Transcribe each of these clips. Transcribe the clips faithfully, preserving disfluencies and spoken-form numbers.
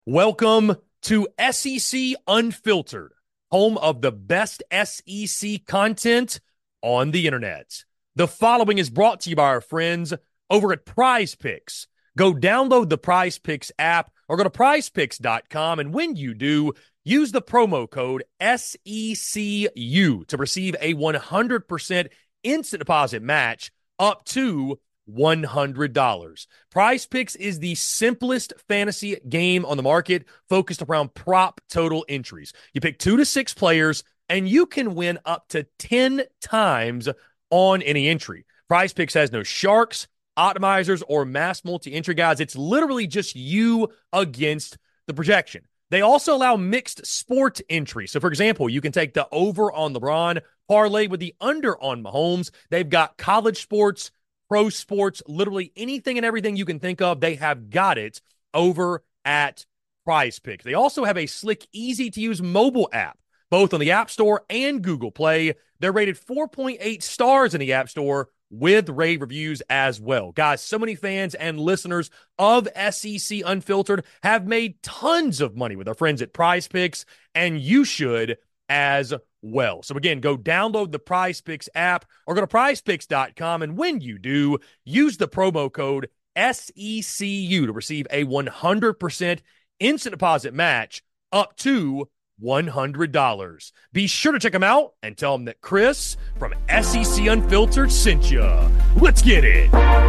Welcome to S E C Unfiltered, home of the best S E C content on the internet. The following is brought to you by our friends over at Prize Picks. Go download the Prize Picks app or go to prize picks dot com, and when you do, use the promo code S E C U to receive a one hundred percent instant deposit match up to one hundred dollars. Prize Picks is the simplest fantasy game on the market, focused around prop total entries. You pick two to six players, and you can win up to ten times on any entry. Prize Picks has no sharks, optimizers, or mass multi-entry guides. It's literally just you against the projection. They also allow mixed sport entry. So, for example, you can take the over on LeBron, parlay with the under on Mahomes. They've got college sports, pro sports, literally anything and everything you can think of, they have got it over at Prize Picks. They also have a slick, easy-to-use mobile app, both on the App Store and Google Play. They're rated four point eight stars in the App Store with rave reviews as well. Guys, so many fans and listeners of S E C Unfiltered have made tons of money with our friends at Prize Picks, and you should as well. So again, go download the Prize Picks app or go to prize picks dot com, and when you do, use the promo code S E C U to receive a one hundred percent instant deposit match up to one hundred dollars. Be sure to check them out and tell them that Chris from S E C Unfiltered sent you. Let's get it.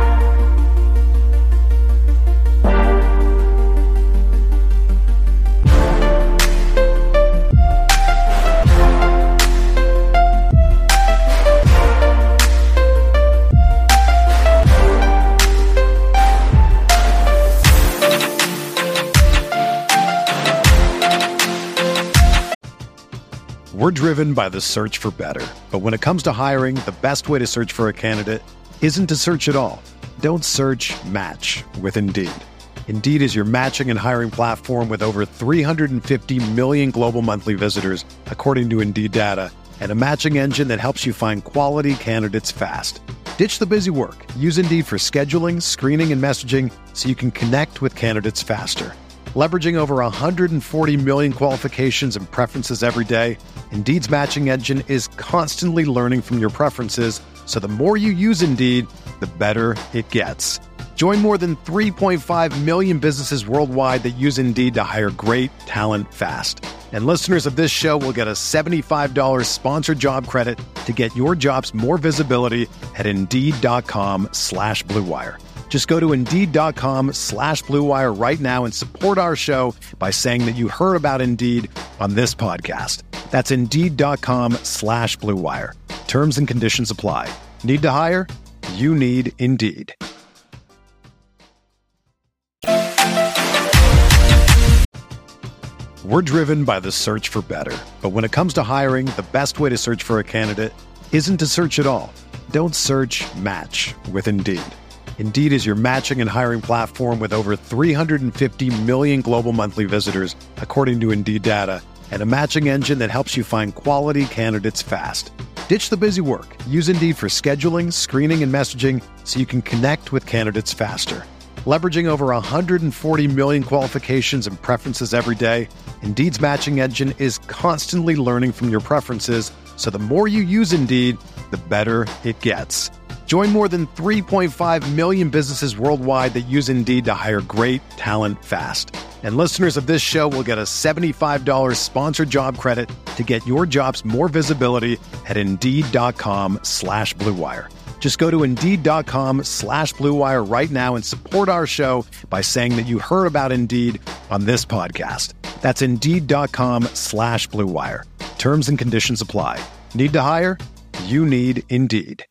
We're driven by the search for better. But when it comes to hiring, the best way to search for a candidate isn't to search at all. Don't search, match with Indeed. Indeed is your matching and hiring platform with over three hundred fifty million global monthly visitors, according to Indeed data, and a matching engine that helps you find quality candidates fast. Ditch the busy work. Use Indeed for scheduling, screening, and messaging so you can connect with candidates faster. Leveraging over one hundred forty million qualifications and preferences every day, Indeed's matching engine is constantly learning from your preferences, so the more you use Indeed, the better it gets. Join more than three point five million businesses worldwide that use Indeed to hire great talent fast. And listeners of this show will get a seventy-five dollars sponsored job credit to get your jobs more visibility at Indeed.com slash Blue Wire. Just go to Indeed.com slash Blue Wire right now and support our show by saying that you heard about Indeed on this podcast. That's Indeed.com slash Blue Wire. Terms and conditions apply. Need to hire? You need Indeed. We're driven by the search for better. But when it comes to hiring, the best way to search for a candidate isn't to search at all. Don't search, match with Indeed. Indeed is your matching and hiring platform with over three hundred fifty million global monthly visitors, according to Indeed data, and a matching engine that helps you find quality candidates fast. Ditch the busy work. Use Indeed for scheduling, screening, and messaging so you can connect with candidates faster. Leveraging over one hundred forty million qualifications and preferences every day, Indeed's matching engine is constantly learning from your preferences, so the more you use Indeed, the better it gets. Join more than three point five million businesses worldwide that use Indeed to hire great talent fast. And listeners of this show will get a seventy-five dollars sponsored job credit to get your jobs more visibility at Indeed.com slash Blue Wire. Just go to Indeed.com slash Blue Wire right now and support our show by saying that you heard about Indeed on this podcast. That's Indeed.com slash Blue Wire. Terms and conditions apply. Need to hire? You need Indeed.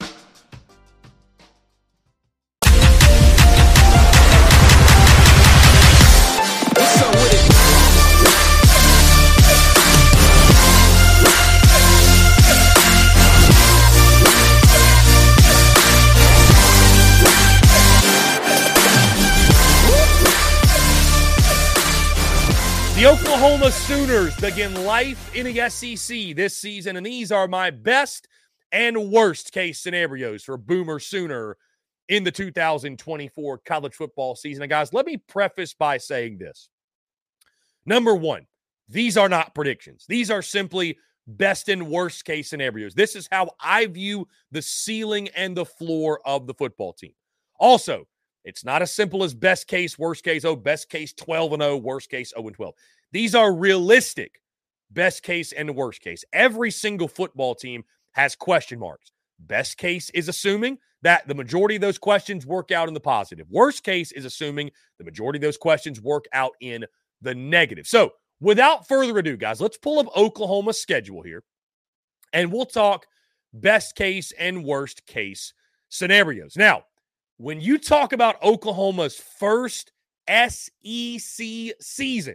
The Oklahoma Sooners begin life in the S E C this season, and these are my best and worst case scenarios for Boomer Sooner in the two thousand twenty-four college football season. And guys, let me preface by saying this. Number one, these are not predictions. These are simply best and worst case scenarios. This is how I view the ceiling and the floor of the football team. Also, it's not as simple as best case, worst case, oh, best case twelve and oh, worst case oh and twelve. These are realistic best case and worst case. Every single football team has question marks. Best case is assuming that the majority of those questions work out in the positive. Worst case is assuming the majority of those questions work out in the negative. So, without further ado, guys, let's pull up Oklahoma's schedule here, and we'll talk best case and worst case scenarios. Now, when you talk about Oklahoma's first S E C season,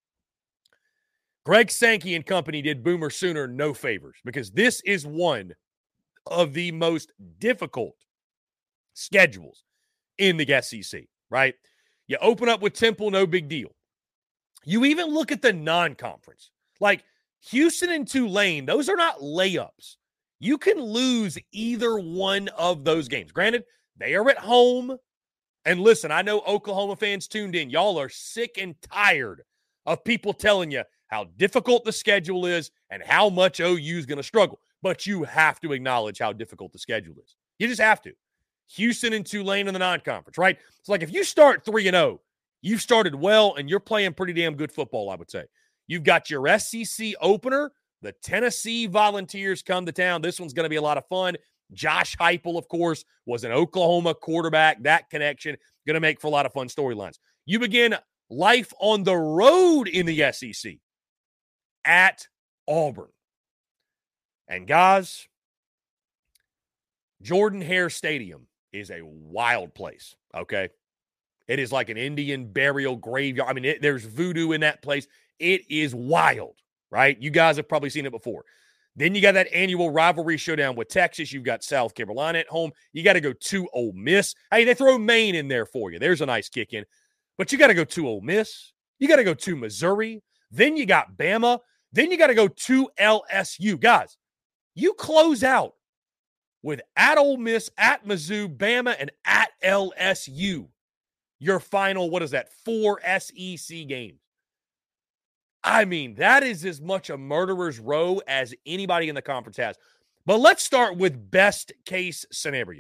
Greg Sankey and company did Boomer Sooner no favors, because this is one of the most difficult schedules in the S E C, right? You open up with Temple, no big deal. You even look at the non-conference. Like Houston and Tulane, those are not layups. You can lose either one of those games. Granted, they are at home. And listen, I know Oklahoma fans tuned in. Y'all are sick and tired of people telling you how difficult the schedule is and how much O U is going to struggle. But you have to acknowledge how difficult the schedule is. You just have to. Houston and Tulane in the non-conference, right? It's like if you start three and oh, you've started well and you're playing pretty damn good football, I would say. You've got your S E C opener. The Tennessee Volunteers come to town. This one's going to be a lot of fun. Josh Heupel, of course, was an Oklahoma quarterback. That connection going to make for a lot of fun storylines. You begin life on the road in the S E C at Auburn. And guys, Jordan-Hare Stadium is a wild place, okay? It is like an Indian burial graveyard. I mean, it, there's voodoo in that place. It is wild, right? You guys have probably seen it before. Then you got that annual rivalry showdown with Texas. You've got South Carolina at home. You got to go to Ole Miss. Hey, they throw Maine in there for you. There's a nice kick in. But you got to go to Ole Miss. You got to go to Missouri. Then you got Bama. Then you got to go to L S U. Guys, you close out with at Ole Miss, at Mizzou, Bama, and at L S U. Your final, what is that, four S E C games. I mean, that is as much a murderer's row as anybody in the conference has. But let's start with best case scenario.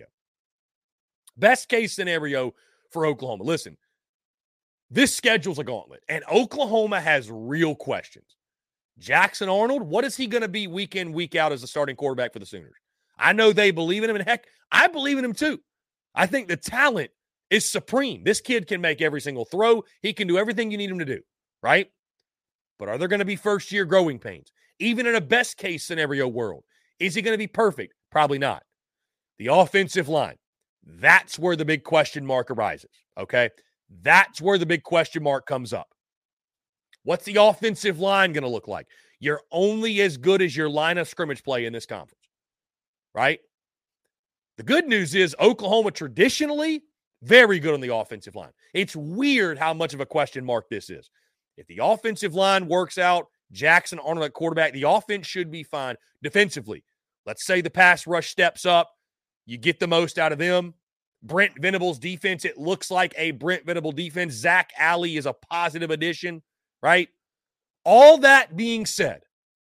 Best case scenario for Oklahoma. Listen, this schedule's a gauntlet, and Oklahoma has real questions. Jackson Arnold, what is he going to be week in, week out as a starting quarterback for the Sooners? I know they believe in him, and heck, I believe in him too. I think the talent is supreme. This kid can make every single throw. He can do everything you need him to do, right? But are there going to be first-year growing pains? Even in a best-case scenario world, is he going to be perfect? Probably not. The offensive line, that's where the big question mark arises, okay? That's where the big question mark comes up. What's the offensive line going to look like? You're only as good as your line of scrimmage play in this conference, right? The good news is Oklahoma traditionally very good on the offensive line. It's weird how much of a question mark this is. If the offensive line works out, Jackson Arnold at quarterback, the offense should be fine defensively. Let's say the pass rush steps up. You get the most out of them. Brent Venables' defense, it looks like a Brent Venable defense. Zach Alley is a positive addition, right? All that being said,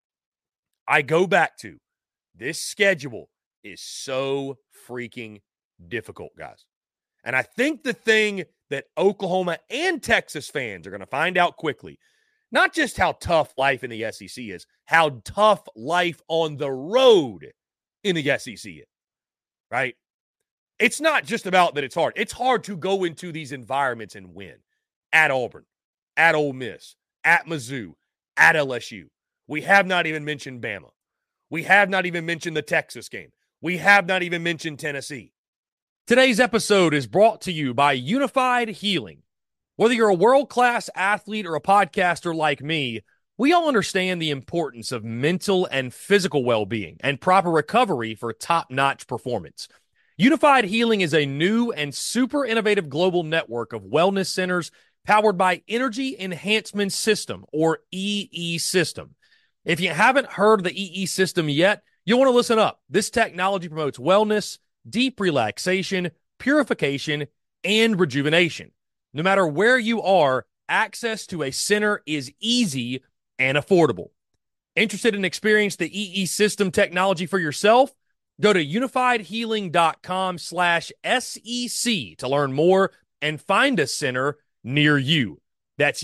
I go back to this schedule is so freaking difficult, guys. And I think the thing that Oklahoma and Texas fans are going to find out quickly, not just how tough life in the S E C is, how tough life on the road in the S E C is, right? It's not just about that it's hard. It's hard to go into these environments and win. At Auburn, at Ole Miss, at Mizzou, at L S U. We have not even mentioned Bama. We have not even mentioned the Texas game. We have not even mentioned Tennessee. Today's episode is brought to you by Unified Healing. Whether you're a world-class athlete or a podcaster like me, we all understand the importance of mental and physical well-being and proper recovery for top-notch performance. Unified Healing is a new and super innovative global network of wellness centers powered by Energy Enhancement System, or E E System. If you haven't heard of the E E System yet, you'll want to listen up. This technology promotes wellness, deep relaxation, purification, and rejuvenation. No matter where you are, access to a center is easy and affordable. Interested in experiencing the E E system technology for yourself? Go to unifiedhealing.com slash SEC to learn more and find a center near you. That's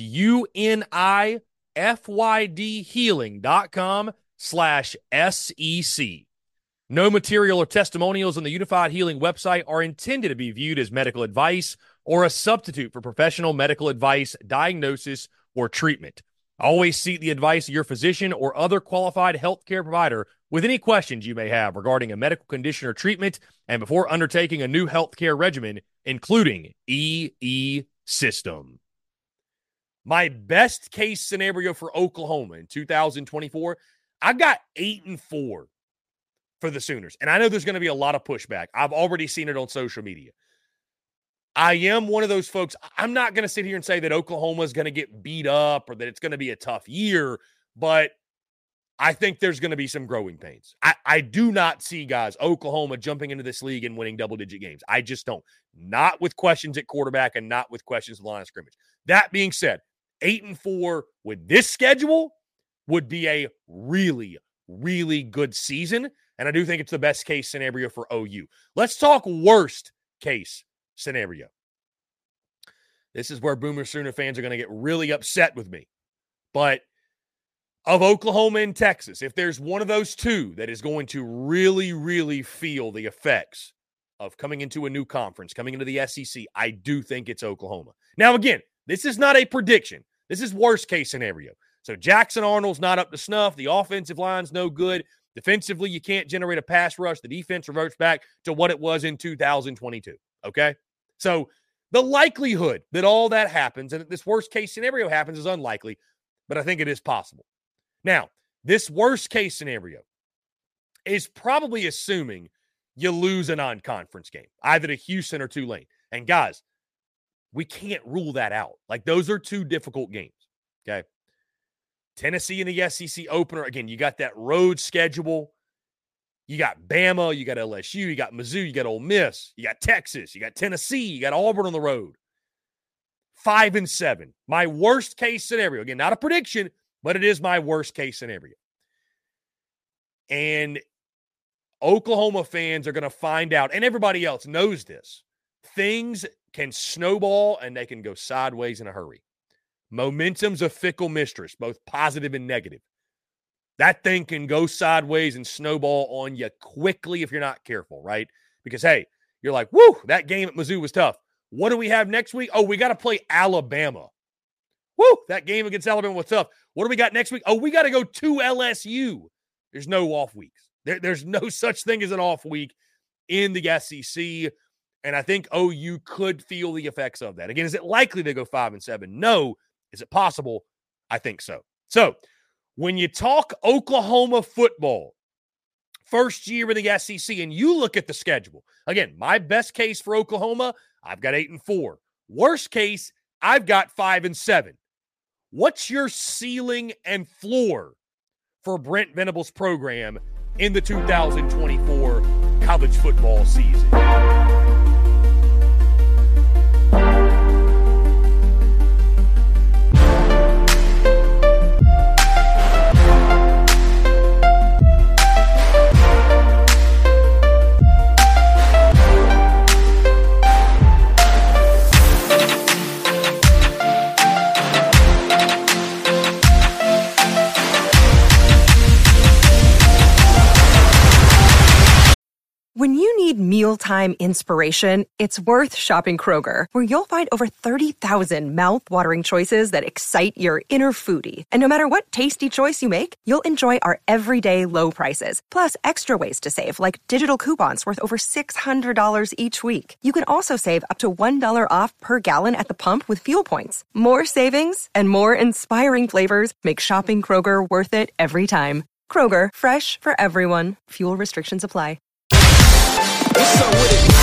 U-N-I-F-Y-D healing.com slash S-E-C. No material or testimonials on the Unified Healing website are intended to be viewed as medical advice or a substitute for professional medical advice, diagnosis, or treatment. Always seek the advice of your physician or other qualified healthcare provider with any questions you may have regarding a medical condition or treatment and before undertaking a new healthcare regimen, including E E system. My best case scenario for Oklahoma in two thousand twenty-four, I got eight and four for the Sooners. And I know there's going to be a lot of pushback. I've already seen it on social media. I am one of those folks. I'm not going to sit here and say that Oklahoma is going to get beat up or that it's going to be a tough year, but I think there's going to be some growing pains. I, I do not see, guys, Oklahoma jumping into this league and winning double-digit games. I just don't. Not with questions at quarterback and not with questions at the line of scrimmage. That being said, eight and four with this schedule would be a really, really good season, and I do think it's the best case scenario for O U. Let's talk worst case scenario. This is where Boomer Sooner fans are going to get really upset with me. But of Oklahoma and Texas, if there's one of those two that is going to really, really feel the effects of coming into a new conference, coming into the S E C, I do think it's Oklahoma. Now, again, this is not a prediction. This is worst case scenario. So Jackson Arnold's not up to snuff. The offensive line's no good. Defensively, you can't generate a pass rush. The defense reverts back to what it was in two thousand twenty-two. Okay? So the likelihood that all that happens and that this worst case scenario happens is unlikely, but I think it is possible. Now, this worst case scenario is probably assuming you lose a non-conference game, either to Houston or Tulane. And guys, we can't rule that out. Like, those are two difficult games, okay? Tennessee in the S E C opener, again, you got that road schedule. You got Bama, you got L S U, you got Mizzou, you got Ole Miss, you got Texas, you got Tennessee, you got Auburn on the road. Five and seven. My worst case scenario. Again, not a prediction, but it is my worst case scenario. And Oklahoma fans are going to find out, and everybody else knows this, things can snowball and they can go sideways in a hurry. Momentum's a fickle mistress, both positive and negative. That thing can go sideways and snowball on you quickly if you're not careful, right? Because, hey, you're like, whoo, that game at Mizzou was tough. What do we have next week? Oh, we got to play Alabama. Woo, that game against Alabama was tough. What do we got next week? Oh, we got to go to L S U. There's no off weeks. There, there's no such thing as an off week in the S E C, and I think O U could feel the effects of that. Again, is it likely to go five and seven? No. Is it possible? I think so. So, when you talk Oklahoma football, first year in the S E C, and you look at the schedule, again, my best case for Oklahoma, I've got eight and four. Worst case, I've got five and seven. What's your ceiling and floor for Brent Venables' program in the two thousand twenty-four college football season? When you need mealtime inspiration, it's worth shopping Kroger, where you'll find over thirty thousand mouth-watering choices that excite your inner foodie. And no matter what tasty choice you make, you'll enjoy our everyday low prices, plus extra ways to save, like digital coupons worth over six hundred dollars each week. You can also save up to one dollar off per gallon at the pump with fuel points. More savings and more inspiring flavors make shopping Kroger worth it every time. Kroger, fresh for everyone. Fuel restrictions apply. What's up with it?